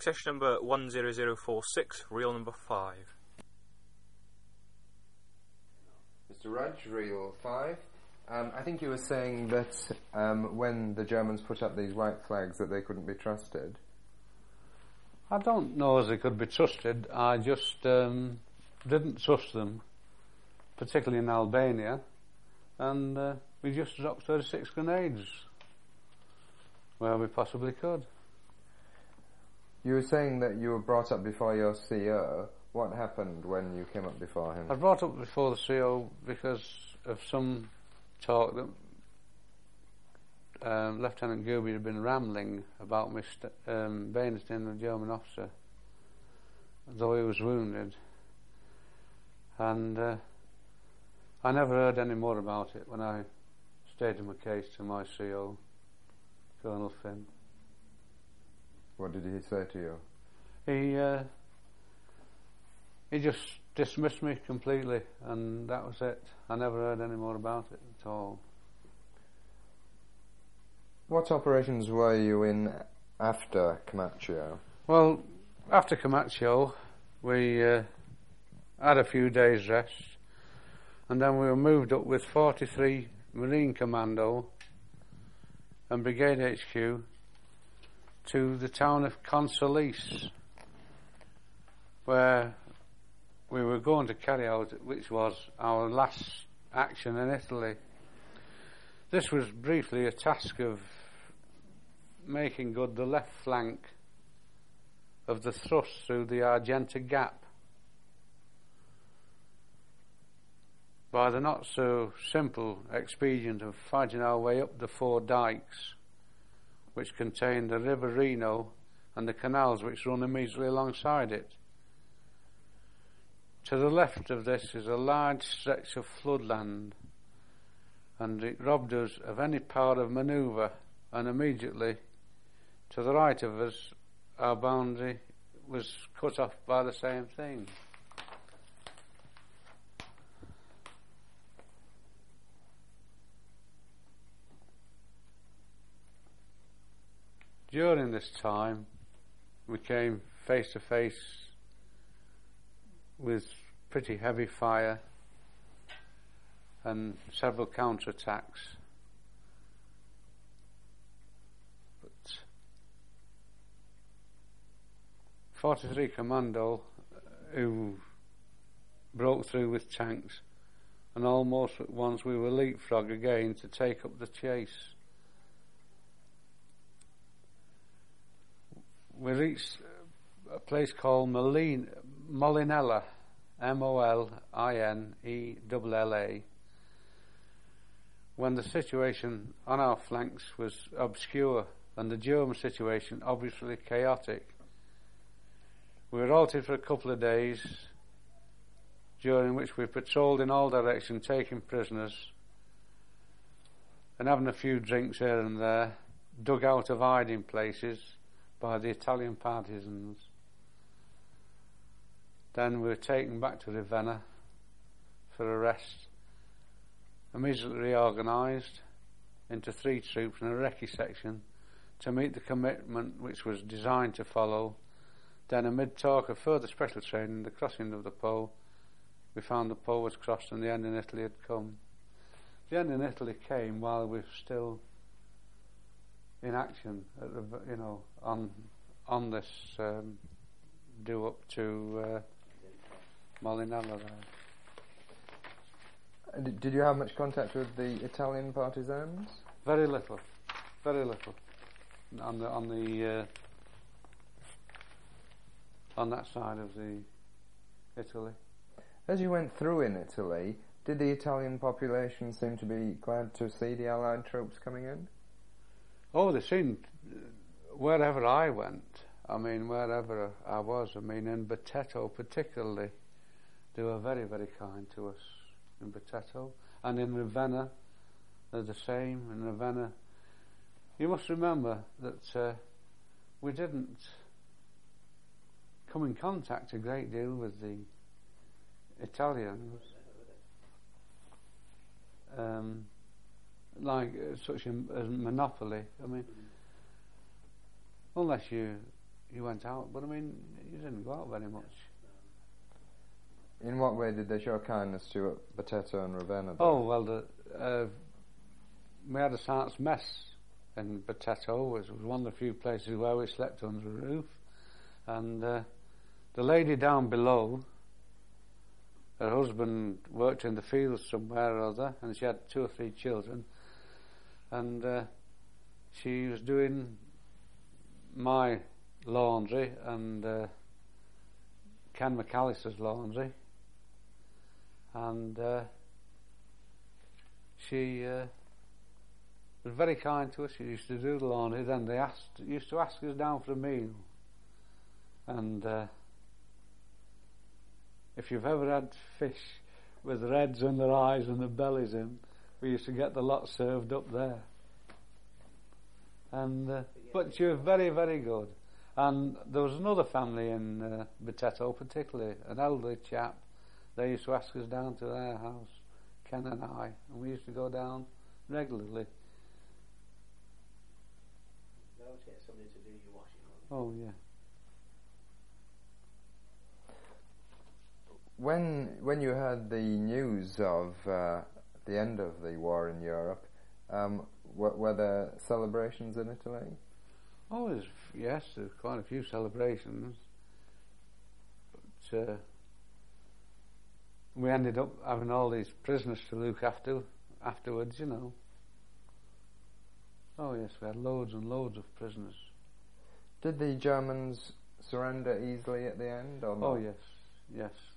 Accession number 10046, reel number 5. Mr. Rudge, reel 5. I think you were saying that when the Germans put up these white flags that they couldn't be trusted. I don't know as they could be trusted. I just didn't trust them, particularly in Albania, and we just dropped 36 grenades where we possibly could. You were saying that you were brought up before your CO. What happened when you came up before him? I was brought up before the CO because of some talk that Lieutenant Gooby had been rambling about me bayoneting a German officer, though he was wounded. And I never heard any more about it when I stated my case to my CO, Colonel Finn. What did he say to you? He just dismissed me completely, and that was it. I never heard any more about it at all. What operations were you in after Comacchio? Well, after Comacchio, we had a few days rest, and then we were moved up with 43 Marine Commando and Brigade HQ to the town of Consolis, where we were going to carry out, which was our last action in Italy. This was briefly a task of making good the left flank of the thrust through the Argenta Gap by the not so simple expedient of fighting our way up the 4 dikes which contain the River Reno and the canals which run immediately alongside it. To the left of this is a large stretch of floodland, and it robbed us of any power of manoeuvre, and immediately to the right of us our boundary was cut off by the same thing. During this time we came face to face with pretty heavy fire and several counter-attacks. But 43 Commando, who broke through with tanks, and almost at once we were leapfrog again to take up the chase. We reached a place called Molinella, Molinella, when the situation on our flanks was obscure and the German situation obviously chaotic. We were halted for a couple of days, during which we patrolled in all directions, taking prisoners and having a few drinks here and there, dug out of hiding places by the Italian partisans. Then we were taken back to Ravenna for a rest, immediately reorganised into 3 troops and a recce section to meet the commitment which was designed to follow. Then, amid talk of further special training, the crossing of the Po, we found the Po was crossed and the end in Italy had come. The end in Italy came while we were still in action, at the, on this due up to Molinella there. Did you have much contact with the Italian partisans? Very little. On that side of the Italy. As you went through in Italy, did the Italian population seem to be glad to see the Allied troops coming in? Oh, they seemed, wherever I went, wherever I was, in Boteto particularly, they were very, very kind to us in Boteto. And in Ravenna, they're the same. In Ravenna, you must remember that we didn't come in contact a great deal with the Italians, such as monopoly. Unless you he went out, but I mean, he didn't go out very much. In what way did they show kindness to Boteto and Ravenna? Oh, well, we had a Saints mess in Boteto, which was one of the few places where we slept under a roof, and the lady down below, her husband worked in the fields somewhere or other, and she had 2 or 3 children, and she was doing my laundry and Ken McAllister's laundry, and she was very kind to us. She used to do the laundry, then they used to ask us down for a meal, and if you've ever had fish with reds in their eyes and their bellies in, we used to get the lot served up there. And but she was very, very good. And there was another family in Boteto, particularly an elderly chap. They used to ask us down to their house, Ken and I, and we used to go down regularly. They always get somebody to do your washing. Oh yeah. When you heard the news of the end of the war in Europe, were there celebrations in Italy? Oh, yes, there's quite a few celebrations. But we ended up having all these prisoners to look after afterwards, you know. Oh yes, we had loads and loads of prisoners. Did the Germans surrender easily at the end, or not? Oh yes, yes.